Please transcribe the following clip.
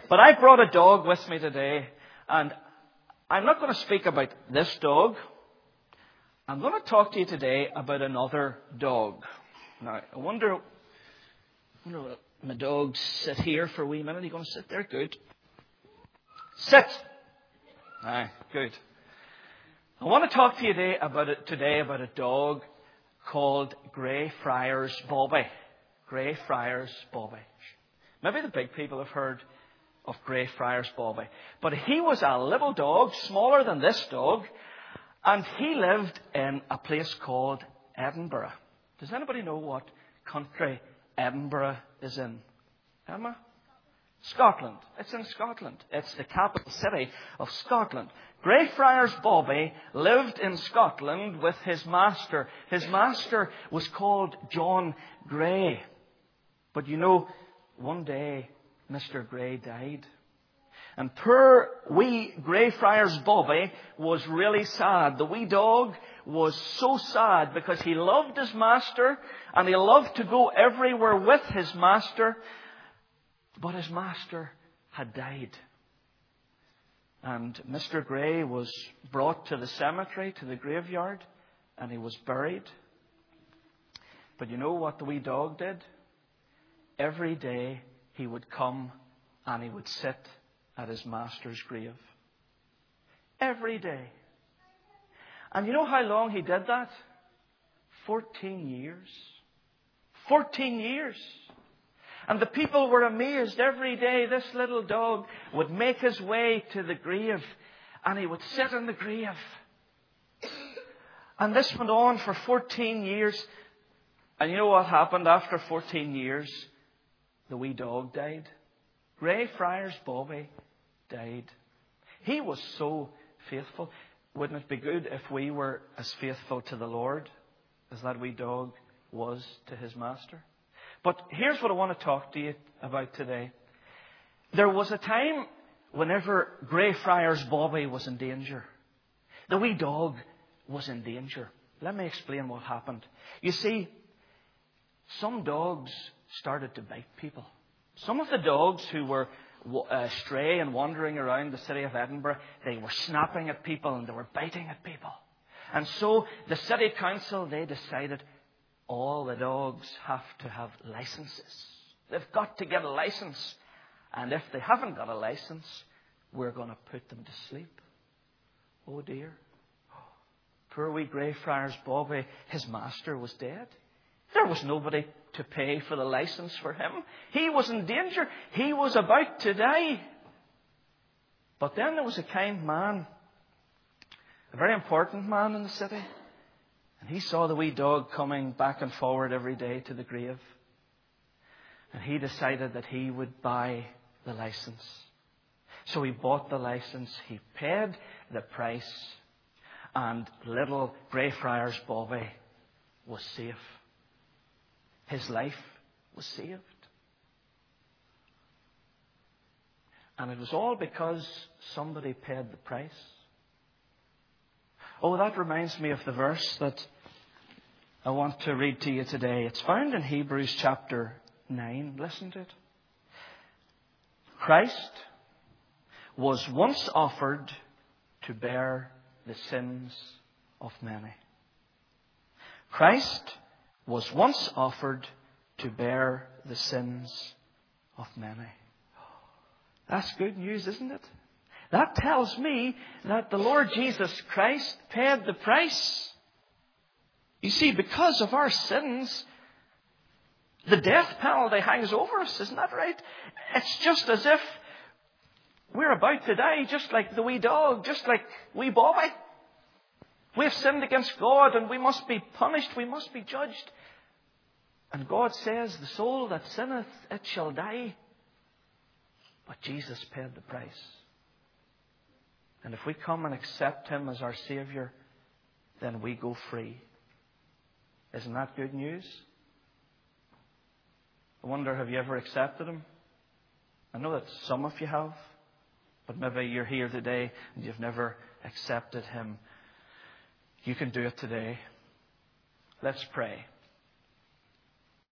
But I brought a dog with me today, and I'm not going to speak about this dog. I'm going to talk to you today about another dog. Now, I wonder my dogs sit here for a wee minute. Are you going to sit there? Good. Sit. Aye, good. I want to talk to you today about a dog called Greyfriars Bobby. Greyfriars Bobby. Maybe the big people have heard of Greyfriars Bobby. But he was a little dog, smaller than this dog, and he lived in a place called Edinburgh. Does anybody know what country Edinburgh is in? Emma? Scotland. It's in Scotland. It's the capital city of Scotland. Greyfriars Bobby lived in Scotland with his master. His master was called John Grey. But one day Mr. Grey died. And poor wee Greyfriars Bobby was really sad. The wee dog was so sad because he loved his master and he loved to go everywhere with his master. But his master had died. And Mr. Grey was brought to the cemetery, to the graveyard, and he was buried. But you know what the wee dog did? Every day he would come and he would sit at his master's grave. Every day. And you know how long he did that? 14 years. 14 years. And the people were amazed. Every day this little dog would make his way to the grave and he would sit in the grave. And this went on for 14 years. And you know what happened after 14 years? The wee dog died. Greyfriars Bobby died. He was so faithful. Wouldn't it be good if we were as faithful to the Lord as that wee dog was to his master? But here's what I want to talk to you about today. There was a time whenever Greyfriars Bobby was in danger. The wee dog was in danger. Let me explain what happened. You see, some dogs started to bite people. Some of the dogs who were stray and wandering around the city of Edinburgh, they were snapping at people and they were biting at people. And so the city council, they decided all the dogs have to have licenses. They've got to get a license. And if they haven't got a license, we're going to put them to sleep. Oh dear. Poor wee Greyfriars Bobby, his master was dead. There was nobody to pay for the license for him. He was in danger. He was about to die. But then there was a kind man, a very important man in the city. And he saw the wee dog coming back and forward every day to the grave. And he decided that he would buy the license. So he bought the license. He paid the price. And little Greyfriars Bobby was safe. His life was saved. And it was all because somebody paid the price. Oh, that reminds me of the verse that I want to read to you today. It's found in Hebrews chapter 9. Listen to it. Christ was once offered to bear the sins of many. Christ was once offered to bear the sins of many. That's good news, isn't it? That tells me that the Lord Jesus Christ paid the price. You see, because of our sins, the death penalty hangs over us. Isn't that right? It's just as if we're about to die, just like the wee dog, just like wee Bobby. We've sinned against God and we must be punished. We must be judged. And God says, the soul that sinneth, it shall die. But Jesus paid the price. And if we come and accept Him as our Saviour, then we go free. Isn't that good news? I wonder, have you ever accepted Him? I know that some of you have. But maybe you're here today and you've never accepted Him. You can do it today. Let's pray.